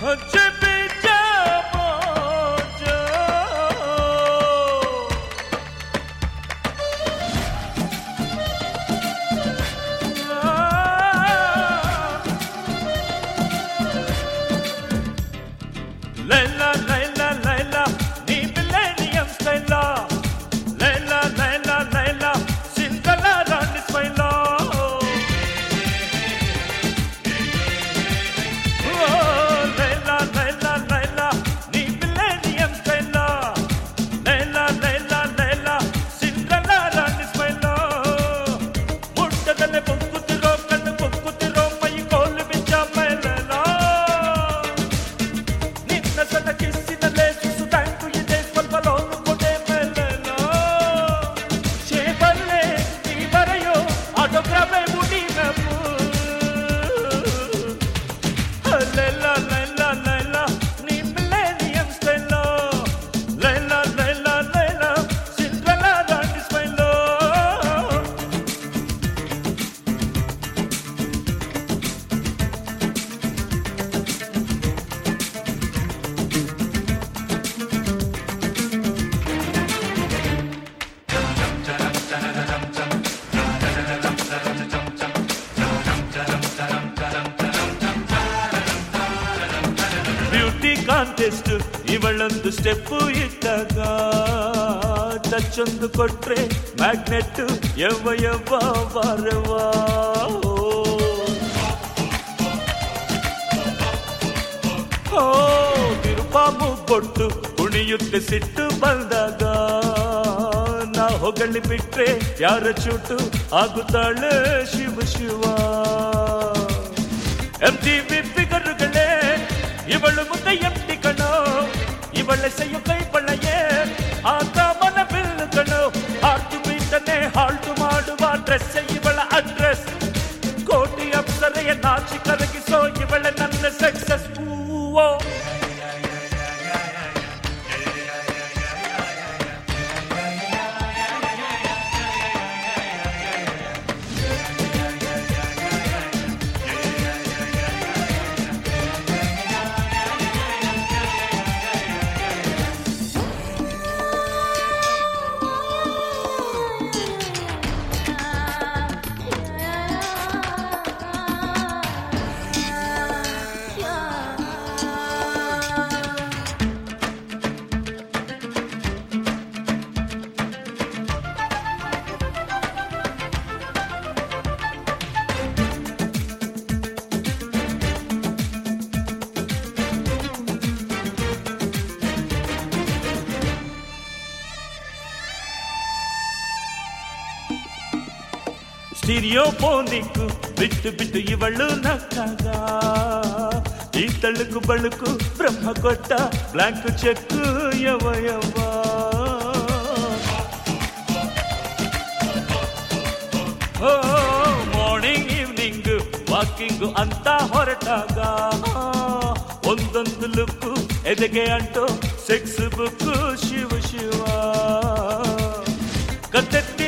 contest ಇವಳೊಂದು step ಇಟ್ಟಾಗ touch ಒಂದು ಕೊಟ್ರೆ ಮ್ಯಾಗ್ನೆಟ್ ಯವ್ವ ಯವ್ವ ವಾರವಾ ಓ ತಿರುಪಾಮು ಕೊಟ್ಟು ಕುಣಿಯುತ್ತೆ ಸಿಟ್ಟು ಬಂದಾಗ ನಾ ಹೊಗಳಿ ಬಿಟ್ರೆ ಯಾರ ಚೂಟು ಆಗುತ್ತಾಳೆ ಶಿವ ಶಿವ MTV ಫಿಗರುಗಳೇ ಇವಳು ಮುದ್ದೆ ಎಂಟಿ ಕಣೋ ಇವಳೆ ಸೆಯ್ಯು ಕೈ ಬಳ್ಳೆಯೇ ಆತ ಮನ ಬಿಲ್ಲು ಕಣೋ ಹಾರ್ಟು ಬೀಟನೆ ಹಾಲ್ಟು ಮಾಡುವ ಡ್ರೆಸ್ ಇವಳ ಅಡ್ರೆಸ್ ಕೋಟಿ ಅಪ್ಸರೆಯ ನಾಚಿ ಕರಗಿಸೋ ಇವಳೆ ನನ್ನ ಸಕ್ಸಸ್ ಹೂವೋ ಸ್ಟೀರಿಯೋಫೋನಿಕ್ ಬಿಟ್ಟು ಬಿಟ್ಟು ಇವಳು ನಕ್ಕಾಗ ಈ ತಳುಕು ಬಳುಕು ಬ್ರಹ್ಮ ಕೊಟ್ಟ ಬ್ಲಾಂಕ್ ಚೆಕ್ ಯವ ಯವ ಓ ಮಾರ್ನಿಂಗ್ ಈವ್ನಿಂಗ್ ವಾಕಿಂಗ್ ಅಂತ ಹೊರಟಾಗ ಒಂದೊಂದು ಲುಕ್ಕು ಎದೆಗೆ ಅಂಟೋ ಸೆಕ್ಸ್ ಬುಕ್ ಶಿವ ಶಿವ ಕತ್ತೆತ್ತಿ